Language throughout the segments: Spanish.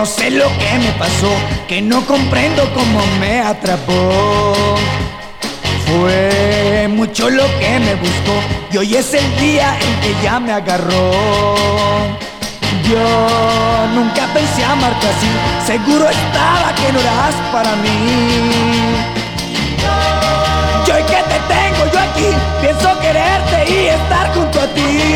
no sé lo que me pasó, que no comprendo cómo me atrapó. Fue mucho lo que me buscó y hoy es el día en que ya me agarró. Yo nunca pensé amarte así, seguro estaba que no eras para mí. Y hoy que te tengo yo aquí, pienso quererte y estar junto a ti.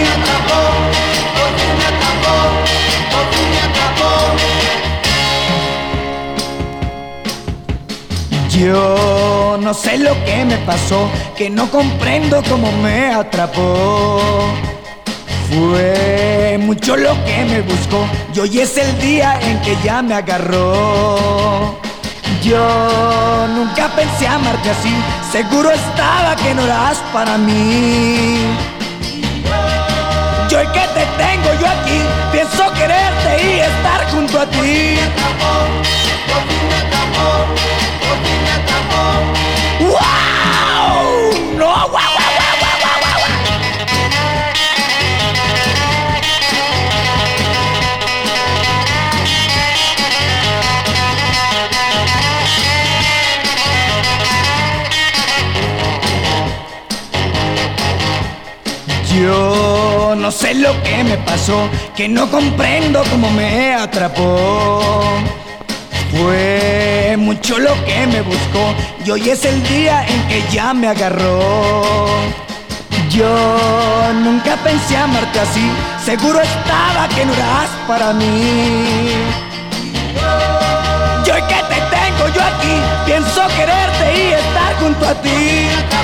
Yo no sé lo que me pasó, que no comprendo cómo me atrapó. Fue mucho lo que me buscó y hoy es el día en que ya me agarró. Yo nunca pensé amarte así, seguro estaba que no eras para mí. Y hoy que te tengo yo aquí, pienso quererte y estar junto a ti. ¡Wow! ¡No! ¡Wow, wow, wow, wow, wow, wow! Yo no sé lo que me pasó, que no comprendo cómo me atrapó. Fue mucho lo que me buscó y hoy es el día en que ya me agarró. Yo nunca pensé amarte así, seguro estaba que no eras para mí. Y hoy que te tengo yo aquí, pienso quererte y estar junto a ti.